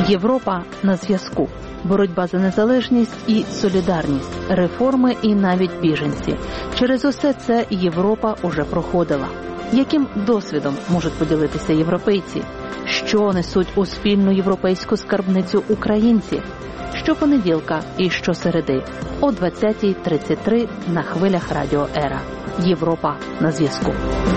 Європа на зв'язку. Боротьба за незалежність і солідарність, реформи і навіть біженці. Через усе це Європа уже проходила. Яким досвідом можуть поділитися європейці? Що несуть у спільну європейську скарбницю українці? Щопонеділка і щосереди о 20:33 на хвилях Радіо Ера. Європа на зв'язку.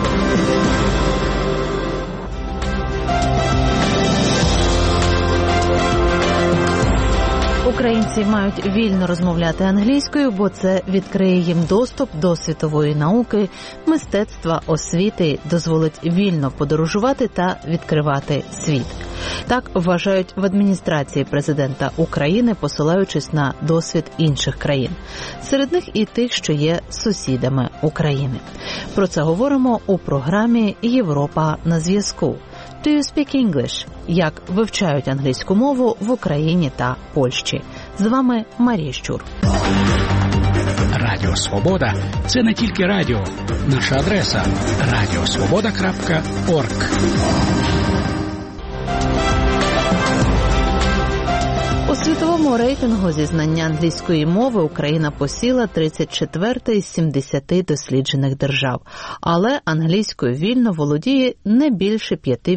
Українці мають вільно розмовляти англійською, бо це відкриє їм доступ до світової науки, мистецтва, освіти, дозволить вільно подорожувати та відкривати світ. Так вважають в адміністрації президента України, посилаючись на досвід інших країн. Серед них і тих, що є сусідами України. Про це говоримо у програмі «Європа на зв'язку». Do you speak English? Як вивчають англійську мову в Україні та Польщі. З вами Марія Щур. Радіо Свобода – це не тільки радіо. Наша адреса – radiosvoboda.org. У світовому рейтингу зі знання англійської мови Україна посіла 34-те із 70 досліджених держав. Але англійською вільно володіє не більше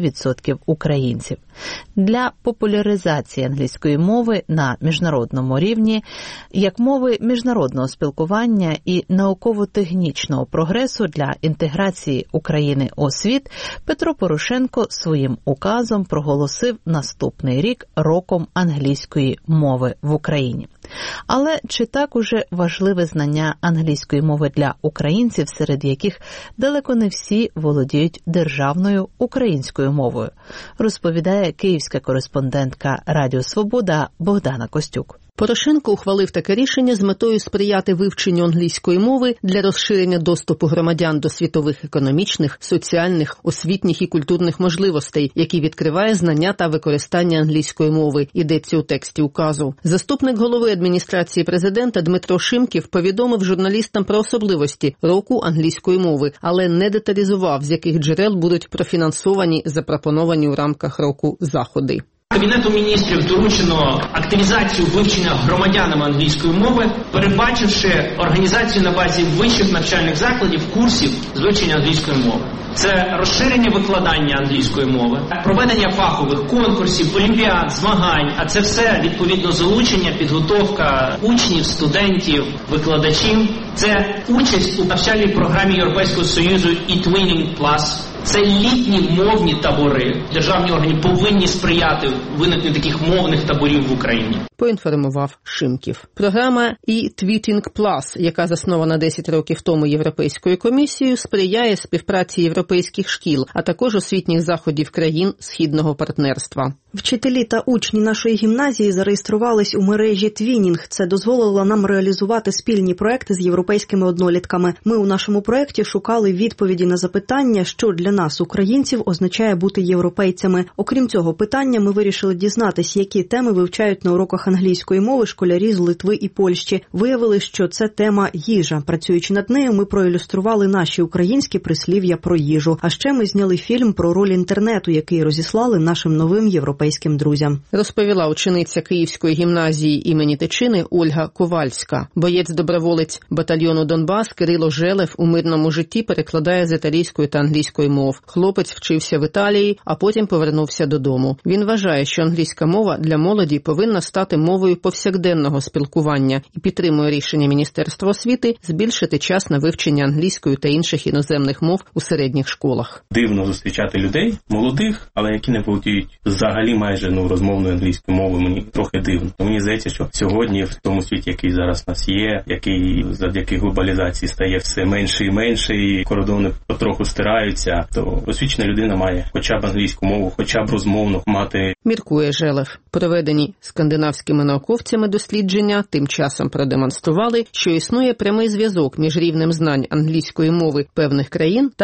5% українців. Для популяризації англійської мови на міжнародному рівні, як мови міжнародного спілкування і науково-технічного прогресу для інтеграції України у світ, Петро Порошенко своїм указом проголосив наступний рік роком англійської мови в Україні. Але чи так уже важливе знання англійської мови для українців, серед яких далеко не всі володіють державною українською мовою, розповідає київська кореспондентка Радіо Свобода Богдана Костюк. Порошенко ухвалив таке рішення з метою сприяти вивченню англійської мови для розширення доступу громадян до світових економічних, соціальних, освітніх і культурних можливостей, які відкриває знання та використання англійської мови, йдеться у тексті указу. Заступник голови адміністрації президента Дмитро Шимків повідомив журналістам про особливості року англійської мови, але не деталізував, з яких джерел будуть профінансовані запропоновані у рамках року заходи. Кабінету міністрів доручено активізацію вивчення громадянами англійської мови, передбачивши організацію на базі вищих навчальних закладів курсів з вивчення англійської мови. Це розширення викладання англійської мови, проведення фахових конкурсів, олімпіад, змагань, а це все відповідно залучення, підготовка учнів, студентів, викладачів. Це участь у навчальній програмі Європейського Союзу e-Twinning Plus. Це літні мовні табори. Державні органи повинні сприяти виникненню таких мовних таборів в Україні. Поінформував Шимків. Програма e-Twinning Plus, яка заснована 10 років тому Європейською комісією, сприяє співпраці європейських шкіл, а також освітніх заходів країн Східного партнерства. Вчителі та учні нашої гімназії зареєструвались у мережі Twinning. Це дозволило нам реалізувати спільні проекти з європейськими однолітками. Ми у нашому проекті шукали відповіді на запитання, що для нас, українців, означає бути європейцями. Окрім цього питання, ми вирішили дізнатись, які теми вивчають на уроках англійської мови школярі з Литви і Польщі. Виявили, що це тема їжа. Працюючи над нею, ми проілюстрували наші українські прислів'я про їжу. А ще ми зняли фільм про роль інтернету, який розіслали нашим новим європейським друзям. Розповіла учениця Київської гімназії імені Тичини Ольга Ковальська. Боєць-доброволець батальйону Донбас Кирило Желев у мирному житті перекладає з італійської та англійської мов. Хлопець вчився в Італії, а потім повернувся додому. Він вважає, що англійська мова для молоді повинна стати мовою повсякденного спілкування і підтримує рішення Міністерства освіти збільшити час на вивчення англійської та інших іноземних мов у середніх школах. Дивно зустрічати людей, молодих, але які не володіють взагалі майже розмовною англійською мовою. Мені трохи дивно. Мені здається, що сьогодні в тому світі, який зараз у нас є, який завдяки глобалізації стає все менше і менше, і кордони потроху стираються, то освічена людина має хоча б англійську мову, хоча б розмовну мати. Міркує Желев. Проведені скандинавськими науковцями дослідження тим часом продемонстрували, що існує прямий зв'язок між рівнем знань англійської мови певних країн та їхніми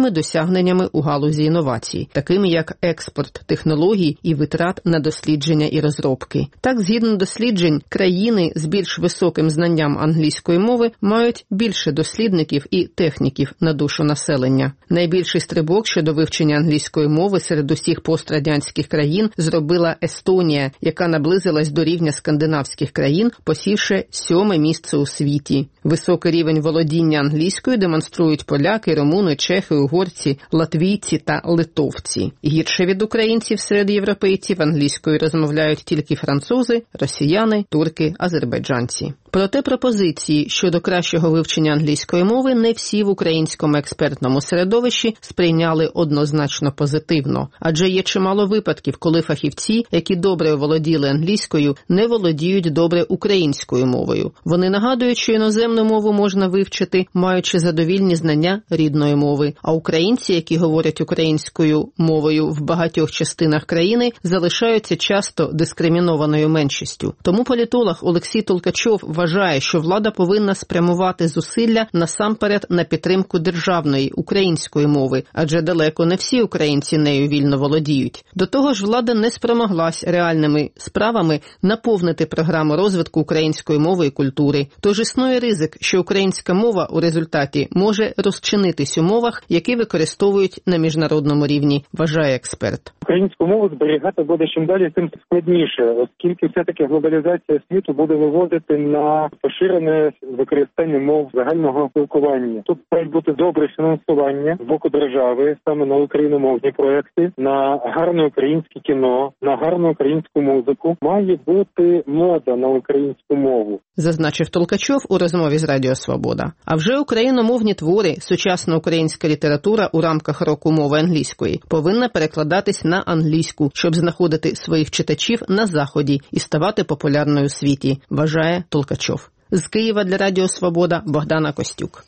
значними досягненнями у галузі інновацій, такими як експорт технологій і витрат на дослідження і розробки. Так, згідно досліджень, країни з більш високим знанням англійської мови мають більше дослідників і техніків на душу населення. Найбільший стрибок щодо вивчення англійської мови серед усіх пострадянських країн зробила Естонія, яка наблизилась до рівня скандинавських країн, посівши 7-ме місце у світі. Високий рівень володіння англійською демонструють поляки, румуни, чехи, угорці, латвійці та литовці. Гірше від українців серед європейців англійською розмовляють тільки французи, росіяни, турки, азербайджанці. Проте пропозиції щодо кращого вивчення англійської мови не всі в українському експертному середовищі сприйняли однозначно позитивно. Адже є чимало випадків, коли фахівці, які добре володіли англійською, не володіють добре українською мовою. Вони нагадують, що іноземну мову можна вивчити, маючи задовільні знання рідної мови. А українці, які говорять українською мовою в багатьох частинах країни, залишаються часто дискримінованою меншістю. Тому політолог Олексій Толкачов вважає, що влада повинна спрямувати зусилля насамперед на підтримку державної української мови, адже далеко не всі українці нею вільно володіють. До того ж, влада не спромоглась реальними справами наповнити програму розвитку української мови і культури. Тож існує ризик, що українська мова у результаті може розчинитись у мовах, які використовують на міжнародному рівні, вважає експерт. Українську мову зберігати буде чим далі, тим складніше, оскільки все-таки глобалізація світу буде виводити на поширене використання мов загального спілкування. Тут має бути добре фінансування з боку держави, саме на україномовні проекти, на гарне українське кіно, на гарну українську музику. Має бути мода на українську мову. Зазначив Толкачов у розмові з Радіо Свобода. А вже україномовні твори, сучасна українська література у рамках року мови англійської, повинна перекладатись на англійську, щоб знаходити своїх читачів на Заході і ставати популярною у світі, вважає Толкачов. З Києва для Радіо Свобода Богдана Костюк.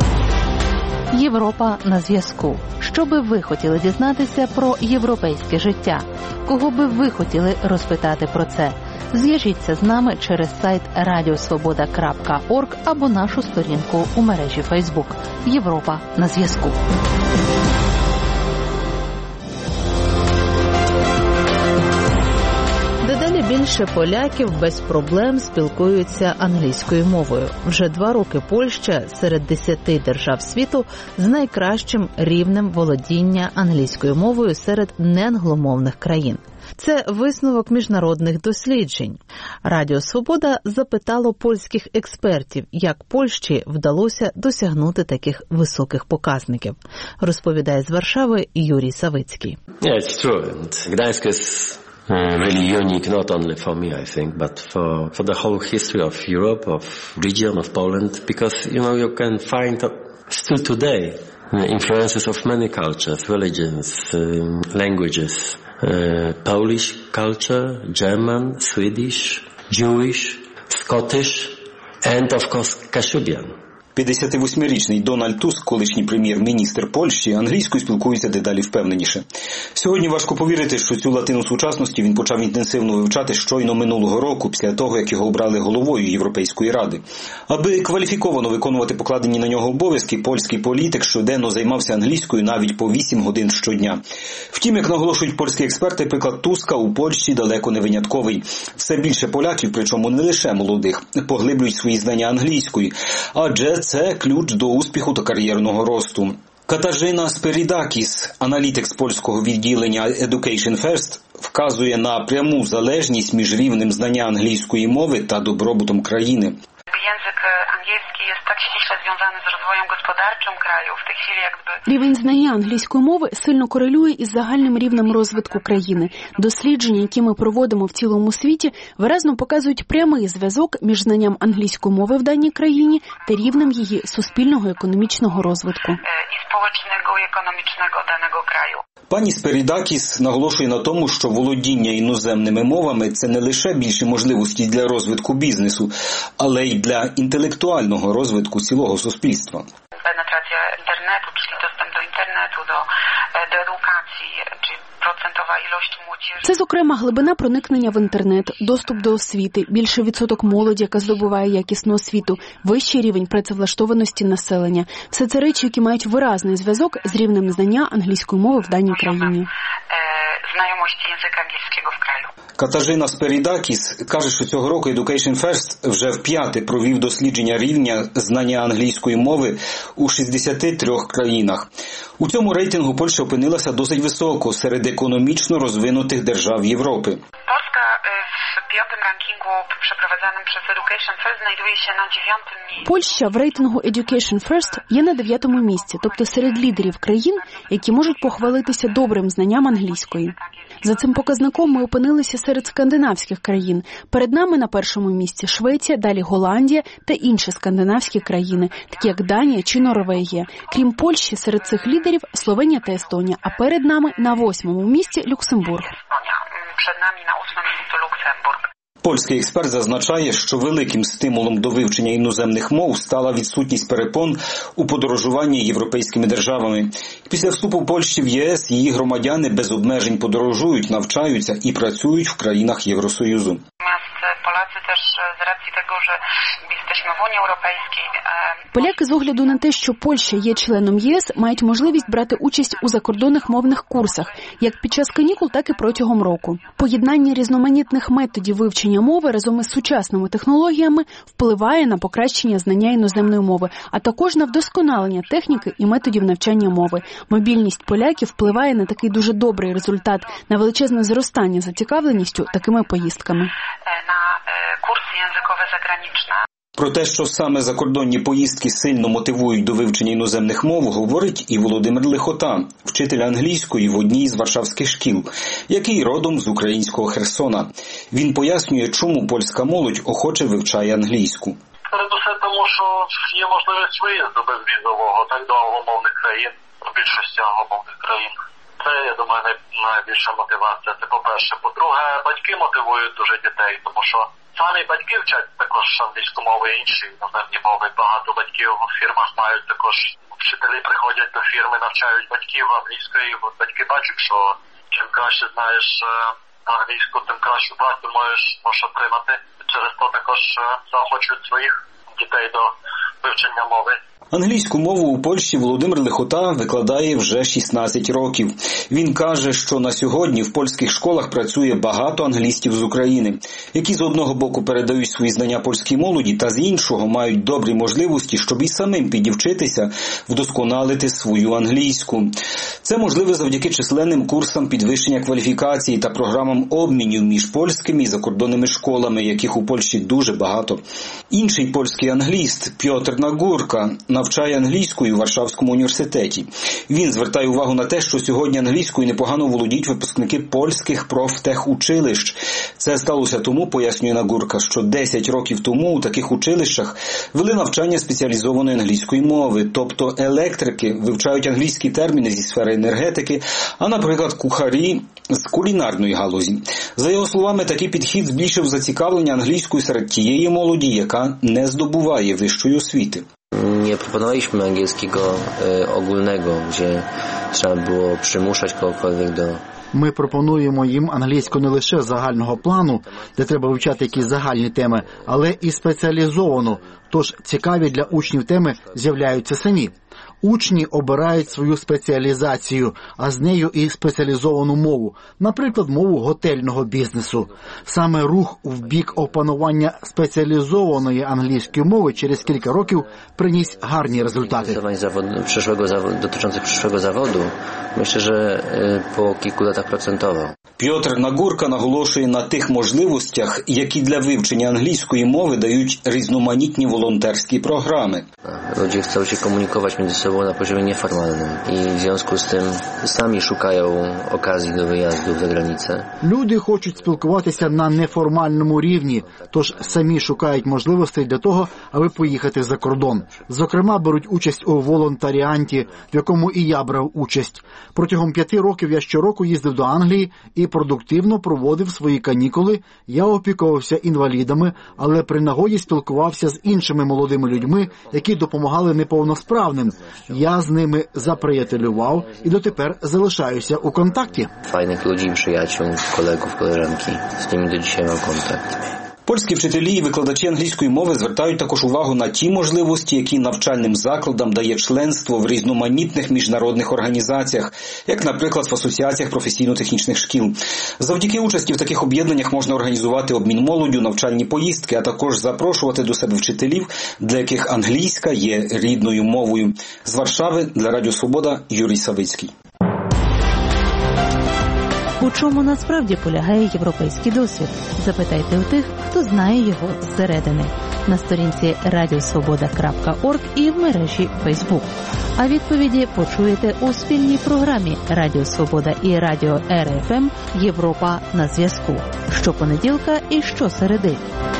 Європа на зв'язку. Що би ви хотіли дізнатися про європейське життя? Кого би ви хотіли розпитати про це? Зв'яжіться з нами через сайт radiosvoboda.org або нашу сторінку у мережі Facebook. Європа на зв'язку. Дедалі більше поляків без проблем спілкуються англійською мовою. Вже 2 роки Польща серед 10 держав світу з найкращим рівнем володіння англійською мовою серед неангломовних країн. Це висновок міжнародних досліджень. Радіо Свобода запитало польських експертів, як Польщі вдалося досягнути таких високих показників. Розповідає з Варшави Юрій Савицький. It's true. Gdańsk is really unique, not only for me, I think, but for the whole history of Europe, of region, of Poland, because, you can find still today influences of many cultures, religions, languages, Polish culture, German, Swedish, Jewish, Scottish, and of course Kashubian. 58-річний Дональд Туск, колишній прем'єр-міністр Польщі, англійською спілкується дедалі впевненіше. Сьогодні важко повірити, що цю латину сучасності він почав інтенсивно вивчати щойно минулого року, після того, як його обрали головою Європейської ради. Аби кваліфіковано виконувати покладені на нього обов'язки, польський політик щоденно займався англійською навіть по 8 годин щодня. Втім, як наголошують польські експерти, приклад Туска у Польщі далеко не винятковий. Все більше поляків, причому не лише молодих, поглиблюють свої знання англійської, адже це ключ до успіху та кар'єрного росту. Катажина Спирідакіс, аналітик з польського відділення Education First, вказує на пряму залежність між рівнем знання англійської мови та добробутом країни. Język angielski jest tak ściśle związany z rozwojem gospodarczym kraju. W tej chwili jakby... Рівень знання англійської мови сильно корелює із загальним рівнем розвитку країни. Дослідження, які ми проводимо в цілому світі, виразно показують прямий зв'язок між знанням англійської мови в даній країні та рівнем її суспільного економічного розвитку. І społecznego i ekonomicznego danego kraju. Пані Спирідакіс наголошує на тому, що володіння іноземними мовами – це не лише більші можливості для розвитку бізнесу, але й для інтелектуального розвитку цілого суспільства. Penetracja internetu, czyli dostęp do internetu, do edukacji, czy procentowa ilość młodzieży. Це, зокрема, глибина проникнення в інтернет, доступ до освіти, більший відсоток молоді, яка здобуває якісну освіту, вищий рівень працевлаштованості населення. Все це речі, які мають виразний зв'язок з рівнем знання англійської мови в даній країні. Znajomości języka angielskiego w kraju. Катажина Сперідакіс каже, що цього року Education First вже вп'яте провів дослідження рівня знання англійської мови у 63 країнах. У цьому рейтингу Польща опинилася досить високо серед економічно розвинутих держав Європи. Polska w piątym rankingu przeprowadzanym przez Education First znajduje się na 9. miejscu. Польща в рейтингу Education First є на 9-му місці, тобто серед лідерів країн, які можуть похвалитися добрим знанням англійської. За цим показником ми опинилися серед скандинавських країн. Перед нами на першому місці Швеція, далі Голландія та інші скандинавські країни, такі як Данія чи Норвегія. Крім Польщі, серед цих лідерів Словенія та Естонія, а перед нами на 8-му місці Люксембург. Przed nami na 8. miejscu Luksemburg. Польський експерт зазначає, що великим стимулом до вивчення іноземних мов стала відсутність перепон у подорожуванні європейськими державами. Після вступу Польщі в ЄС її громадяни без обмежень подорожують, навчаються і працюють в країнах Євросоюзу. Polacy też z racji tego, że jesteśmy w Unii Europejskiej. Поляки з огляду на те, що Польща є членом ЄС, мають можливість брати участь у закордонних мовних курсах, як під час канікул, так і протягом року. Поєднання різноманітних методів вивчення мови разом із сучасними технологіями впливає на покращення знання іноземної мови, а також на вдосконалення техніки і методів навчання мови. Мобільність поляків впливає на такий дуже добрий результат, на величезне зростання зацікавленістю такими поїздками. Курси язикові заграничні. Про те, що саме закордонні поїздки сильно мотивують до вивчення іноземних мов, говорить і Володимир Лихота, вчитель англійської в одній з варшавських шкіл, який родом з українського Херсона. Він пояснює, чому польська молодь охоче вивчає англійську. Передусім тому, що є можливість виїзду безвізового так до англомовних країн, до більшості англомовних країн. Це, я думаю, найбільша мотивація. Це по-перше. По-друге, батьки мотивують дуже дітей, тому що самі батьки вчать також англійську мову і інші іноземні мови. Багато батьків у фірмах мають також. Вчителі приходять до фірми, навчають батьків англійської. Батьки бачать, що чим краще знаєш англійську, тим кращу працю можеш отримати. Через то також заохочують своїх дітей до вивчення мови. Англійську мову у Польщі Володимир Лихота викладає вже 16 років. Він каже, що на сьогодні в польських школах працює багато англістів з України, які з одного боку передають свої знання польській молоді, та з іншого мають добрі можливості, щоб і самим підівчитися, вдосконалити свою англійську. Це можливо завдяки численним курсам підвищення кваліфікації та програмам обмінів між польськими і закордонними школами, яких у Польщі дуже багато. Інший польський англіст Пьотр Нагурка навчає англійською у Варшавському університеті. Він звертає увагу на те, що сьогодні англійською непогано володіють випускники польських профтехучилищ. Це сталося тому, пояснює Нагурка, що 10 років тому у таких училищах вели навчання спеціалізованої англійської мови, тобто електрики вивчають англійські терміни зі сфери енергетики, а, наприклад, кухарі з кулінарної галузі. За його словами, такий підхід збільшив зацікавлення англійською серед тієї молоді, яка не здобуває вищої освіти. Nie proponowaliśmy angielskiego ogólnego, gdzie trzeba było przymuszać kogokolwiek do... Ми пропонуємо їм англійську не лише загального плану, де треба вивчати якісь загальні теми, але і спеціалізовану, тож цікаві для учнів теми з'являються самі. Учні обирають свою спеціалізацію, а з нею і спеціалізовану мову, наприклад, мову готельного бізнесу. Саме рух в бік опанування спеціалізованої англійської мови через кілька років приніс гарні результати. Dotyczących przyszłego zawodu, myślę, że po kilku latach procentował. Пьотр Нагурка наголошує на тих можливостях, які для вивчення англійської мови дають різноманітні волонтерські програми. Ludzie chcą się komunikować między sobą na poziomie nieformalnym i w związku z tym sami szukają okazji do wyjazdów za granicę. Люди хочуть спілкуватися на неформальному рівні, тож самі шукають можливостей для того, аби поїхати за кордон. Зокрема, беруть участь у волонтаріанті, в якому і я брав участь. участь. Протягом 5 років я щороку їздив до Англії і продуктивно проводив свої канікули. Я опікувався інвалідами, але при нагоді спілкувався з іншими молодими людьми, які допомагали неповносправним. Я з ними заприятелював і дотепер залишаюся у контакті. Файних людей, приятелів, колегів, колежанки. З ними до dzisiaj mam контакт. Польські вчителі і викладачі англійської мови звертають також увагу на ті можливості, які навчальним закладам дає членство в різноманітних міжнародних організаціях, як, наприклад, в асоціаціях професійно-технічних шкіл. Завдяки участі в таких об'єднаннях можна організувати обмін молоддю, навчальні поїздки, а також запрошувати до себе вчителів, для яких англійська є рідною мовою. З Варшави для Радіо Свобода Юрій Савицький. У чому насправді полягає європейський досвід? Запитайте у тих, хто знає його зсередини. На сторінці radiosvoboda.org і в мережі Facebook. А відповіді почуєте у спільній програмі Радіо Свобода і Радіо РФМ «Європа на зв'язку». Щопонеділка і щосереди.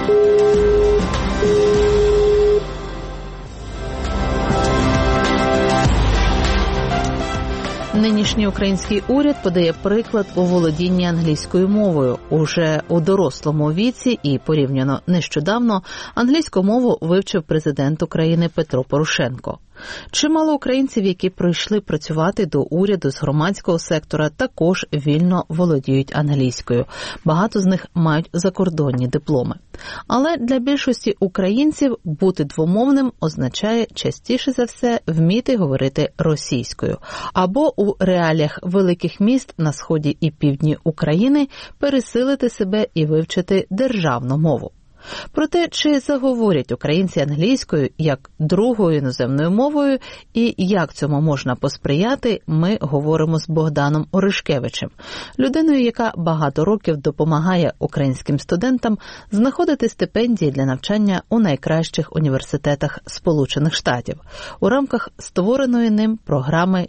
Нинішній український уряд подає приклад у володінні англійською мовою. Уже у дорослому віці і порівняно нещодавно англійську мову вивчив президент України Петро Порошенко. Чимало українців, які прийшли працювати до уряду з громадського сектора, також вільно володіють англійською. Багато з них мають закордонні дипломи. Але для більшості українців бути двомовним означає частіше за все вміти говорити російською. Або у реаліях великих міст на сході і півдні України пересилити себе і вивчити державну мову. Про те, чи заговорять українці англійською як другою іноземною мовою і як цьому можна посприяти, ми говоримо з Богданом Оришкевичем, людиною, яка багато років допомагає українським студентам знаходити стипендії для навчання у найкращих університетах Сполучених Штатів у рамках створеної ним програми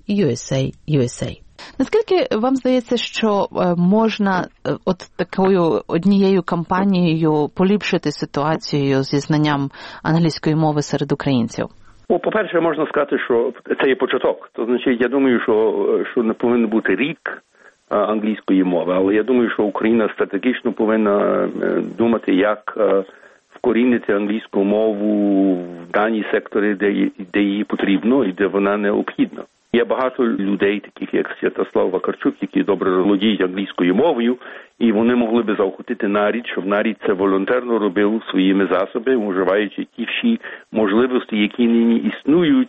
USA. Наскільки вам здається, що можна от такою однією кампанією поліпшити ситуацію зі знанням англійської мови серед українців? По-перше, можна сказати, що це є початок. То значить, я думаю, що не повинен бути рік англійської мови, але я думаю, що Україна стратегічно повинна думати, як вкорінити англійську мову в дані сектори, де її потрібно і де вона необхідна. Є багато людей, таких як Святослав Вакарчук, які добре володіють англійською мовою, і вони могли би заохотити нарід, щоб нарід це волонтерно робив своїми засобами, вживаючи ті всі можливості, які нині існують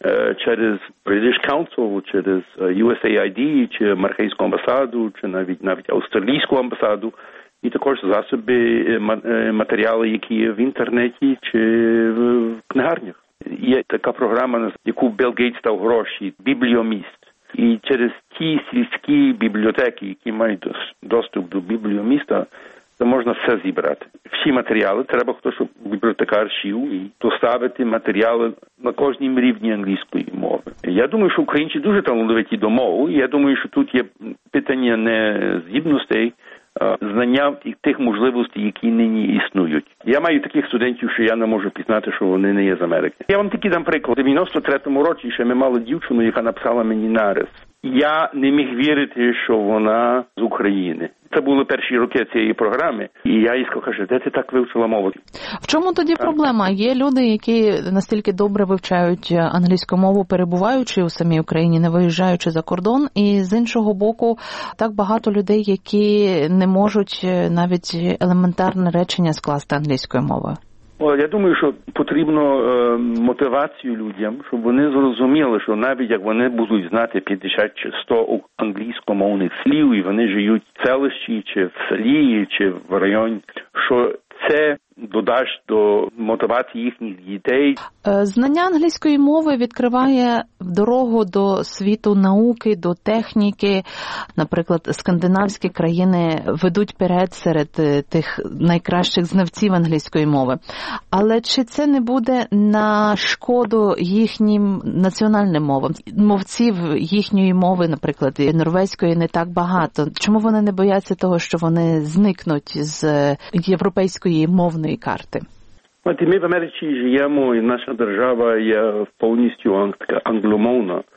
через British Council, через USAID, чи Мархейську амбасаду, чи навіть Австралійську амбасаду, і також засоби, матеріали, які є в інтернеті чи в книгарнях. Є така програма, яку Білл Гейтс дав гроші, бібліоміст. І через ті сільські бібліотеки, які мають доступ до бібліоміста, то можна все зібрати. Всі матеріали, треба хтось, щоб бібліотекар шив і доставити матеріали на кожній рівні англійської мови. Я думаю, що українці дуже талановиті до мови. Я думаю, що тут є питання не здібностей, знання тих можливостей, які нині існують. Я маю таких студентів, що я не можу пізнати, що вони не є з Америки. Я вам тільки дам приклад. У 93-му році ще ми мали дівчину, яка написала мені нарис. Я не міг вірити, що вона з України. Це були перші роки цієї програми. І я їй сказав, де ти так вивчила мову? В чому тоді проблема? Є люди, які настільки добре вивчають англійську мову, перебуваючи у самій Україні, не виїжджаючи за кордон. І з іншого боку, так багато людей, які не можуть навіть елементарне речення скласти англійською мовою. Я думаю, що потрібно мотивацію людям, щоб вони зрозуміли, що навіть як вони будуть знати 50 чи 100 англійськомовних слів, і вони живуть в селищі, чи в селі, чи в районі, що це додасть до мотивації їхніх дітей. Знання англійської мови відкриває дорогу до світу науки, до техніки. Наприклад, скандинавські країни ведуть вперед серед тих найкращих знавців англійської мови. Але чи це не буде на шкоду їхнім національним мовам? Мовців їхньої мови, наприклад, норвезької, не так багато. Чому вони не бояться того, що вони зникнуть з європейської мовної карти? Ми в Америці живемо, і наша держава є повністю англомовна.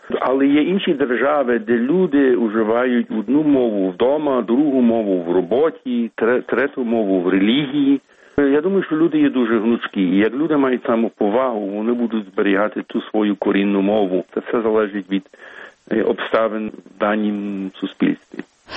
Але є інші держави, де люди вживають одну мову вдома, другу мову в роботі, третю мову в релігії. Я думаю, що люди є дуже гнучкі. І як люди мають самоповагу, вони будуть зберігати ту свою корінну мову. Це все залежить від обставин в даному суспільстві.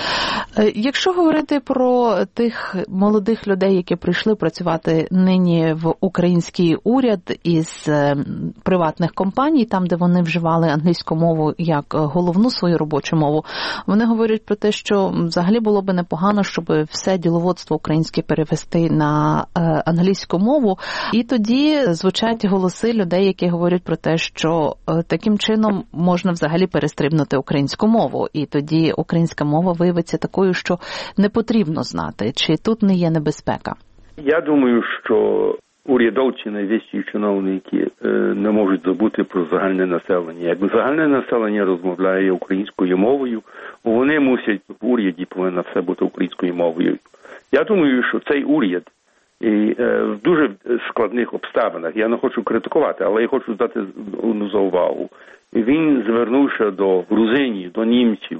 Якщо говорити про тих молодих людей, які прийшли працювати нині в український уряд із приватних компаній, там, де вони вживали англійську мову як головну свою робочу мову, вони говорять про те, що взагалі було би непогано, щоб все діловодство українське перевести на англійську мову. І тоді звучать голоси людей, які говорять про те, що таким чином можна взагалі перестрибнути українську мову. І тоді українська мова виявиться такою, що не потрібно знати. Чи тут не є небезпека? Я думаю, що урядовці, найвищі чиновники не можуть забути про загальне населення. Якби загальне населення розмовляє українською мовою, вони мусять в уряді повинна все бути українською мовою. Я думаю, що цей уряд в дуже складних обставинах, я не хочу критикувати, але я хочу дати одну заувагу. Він звернувся до грузинів, до німців,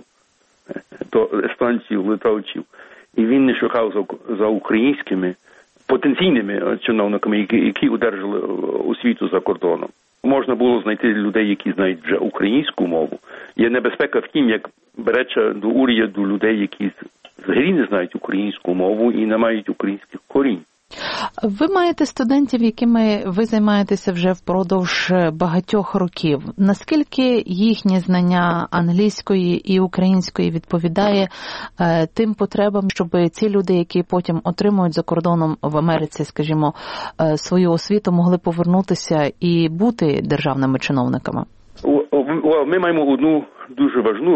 до естонців, литовців, і він не шукав за українськими потенційними чиновниками, які одержали освіту за кордоном. Можна було знайти людей, які знають вже українську мову. Є небезпека в тім, як береться до уряду людей, які взагалі не знають українську мову і не мають українських корінь. Ви маєте студентів, якими ви займаєтеся вже впродовж багатьох років. Наскільки їхнє знання англійської і української відповідає тим потребам, щоб ці люди, які потім отримують за кордоном в Америці, скажімо, свою освіту, могли повернутися і бути державними чиновниками? Ми маємо одну дуже важну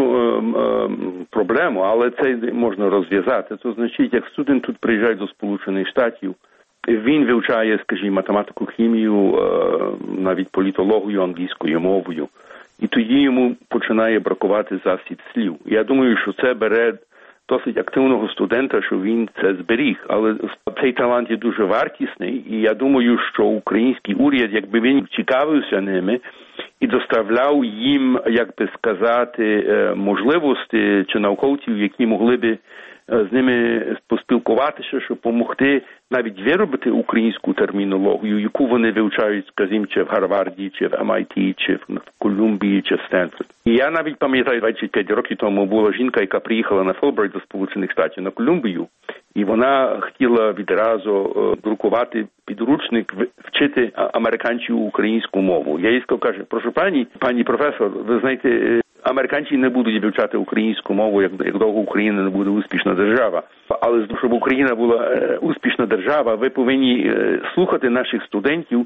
проблему, але це можна розв'язати. Це значить, як студент тут приїжджає до Сполучених Штатів, він вивчає, скажімо, математику, хімію, навіть політологію англійською мовою. І тоді йому починає бракувати засіб слів. Я думаю, що це бере досить активного студента, що він це зберіг. Але цей талант є дуже вартісний, і я думаю, що український уряд, якби він цікавився ними і доставляв їм, як би сказати, можливості чи науковців, які могли би з ними поспілкуватися, щоб допомогти навіть виробити українську термінологію, яку вони вивчають, скажімо, чи в Гарварді, чи в MIT, чи в Колумбії, чи в Стенфорді. І я навіть пам'ятаю, 25 років тому була жінка, яка приїхала на Фулбрайт до Сполучених Штатів, на Колумбію, і вона хотіла відразу друкувати підручник, вчити американців українську мову. Я їй сказав, каже, прошу пані професор, ви знаєте, американці не будуть вивчати українську мову, як довго Україна не буде успішна держава. Але щоб Україна була успішна держава, ви повинні слухати наших студентів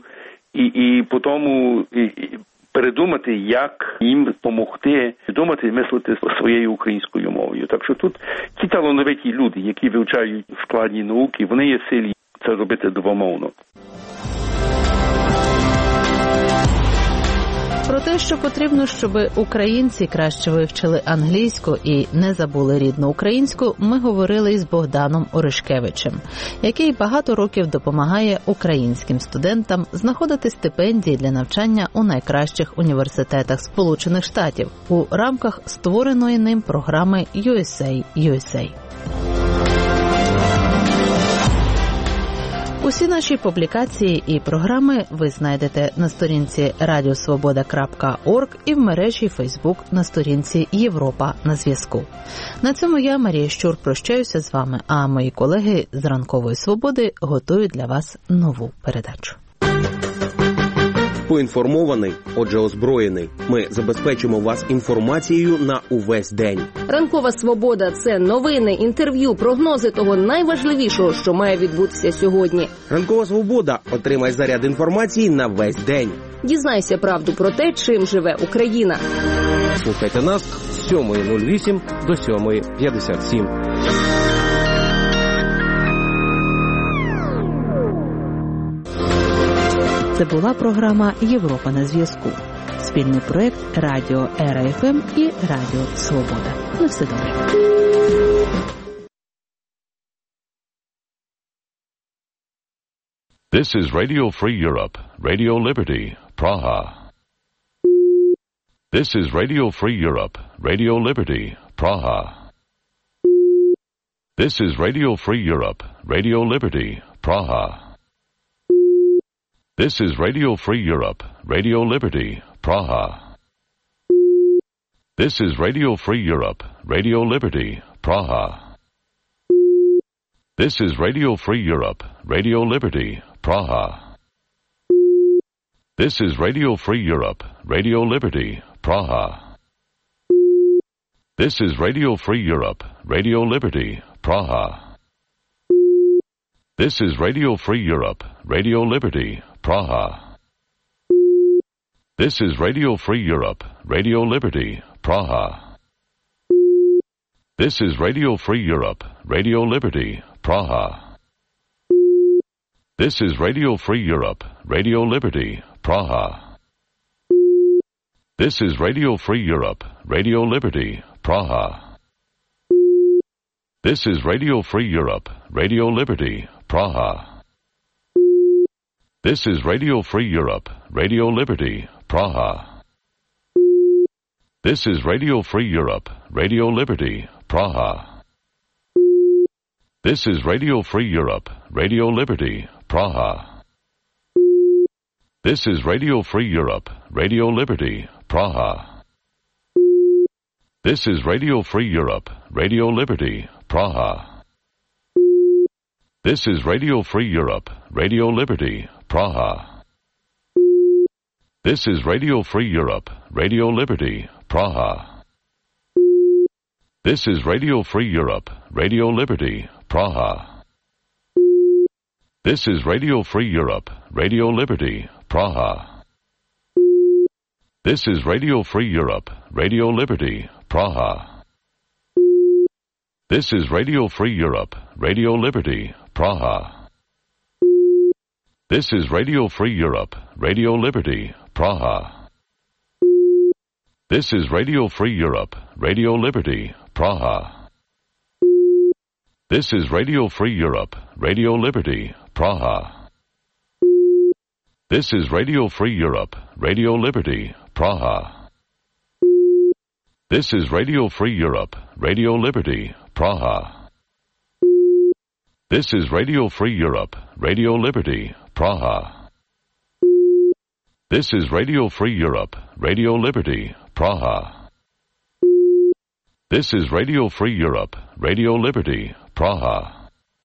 і потім передумати, як їм допомогти думати і мислити своєю українською мовою. Так що тут ті талановиті люди, які вивчають складні науки, вони є в силі це робити двомовно. Про те, що потрібно, щоб українці краще вивчили англійську і не забули рідну українську, ми говорили із Богданом Оришкевичем, який багато років допомагає українським студентам знаходити стипендії для навчання у найкращих університетах Сполучених Штатів у рамках створеної ним програми USA. Усі наші публікації і програми ви знайдете на сторінці radiosvoboda.org і в мережі Facebook на сторінці Європа на зв'язку. На цьому я, Марія Щур, прощаюся з вами, а мої колеги з Ранкової Свободи готують для вас нову передачу. Поінформований, отже озброєний. Ми забезпечимо вас інформацією на увесь день. Ранкова Свобода – це новини, інтерв'ю, прогнози того найважливішого, що має відбутися сьогодні. Ранкова Свобода – отримай заряд інформації на весь день. Дізнайся правду про те, чим живе Україна. Слухайте нас з 7:08 до 7:57. Це була програма «Європа на зв'язку». Спільний проєкт Радіо РФМ і Радіо Свобода. На все добре. This is Radio Free Europe, Radio Liberty, Praha. This is Radio Free Europe, Radio Liberty, Praha. This is Radio Free Europe, Radio Liberty, Praha. This is Radio Free Europe, Radio Liberty, Praha. This is Radio Free Europe, Radio Liberty, Praha. This is Radio Free Europe, Radio Liberty, Praha. This is Radio Free Europe, Radio Liberty, Praha. This is Radio Free Europe, Radio Liberty, Praha. This is Radio Free Europe, Radio Liberty, Praha. This is Radio Free Europe, Radio Liberty, Praha. This is Radio Free Europe, Radio Liberty, Praha. This is Radio Free Europe, Radio Liberty, Praha. This is Radio Free Europe, Radio Liberty, Praha. This is Radio Free Europe, Radio Liberty, Praha. This is Radio Free Europe, Radio Liberty, Praha. This is Radio Free Europe, Radio Liberty, Praha. This is Radio Free Europe, Radio Liberty, Praha. This is Radio Free Europe, Radio Liberty, Praha. This is Radio Free Europe, Radio Liberty, Praha. This is Radio Free Europe, Radio Liberty, Praha. This is Radio Free Europe, Radio Liberty, Praha. This is Radio Free Europe, Radio Liberty, Praha. This is Radio Free Europe, Radio Liberty, Praha. This is Radio Free Europe, Radio Liberty, Praha. This is Radio Free Europe, Radio Liberty, Praha. This is Radio Free Europe, Radio Liberty, Praha. This is Radio Free Europe, Radio Liberty, Praha. This is Radio Free Europe, Radio Liberty, Praha. This is Radio Free Europe, Radio Liberty, Praha. This is Radio Free Europe, Radio Liberty, Praha. This is Radio Free Europe, Radio Liberty, Praha. This is Radio Free Europe, Radio Liberty, Praha. This is Radio Free Europe, Radio Liberty, Praha.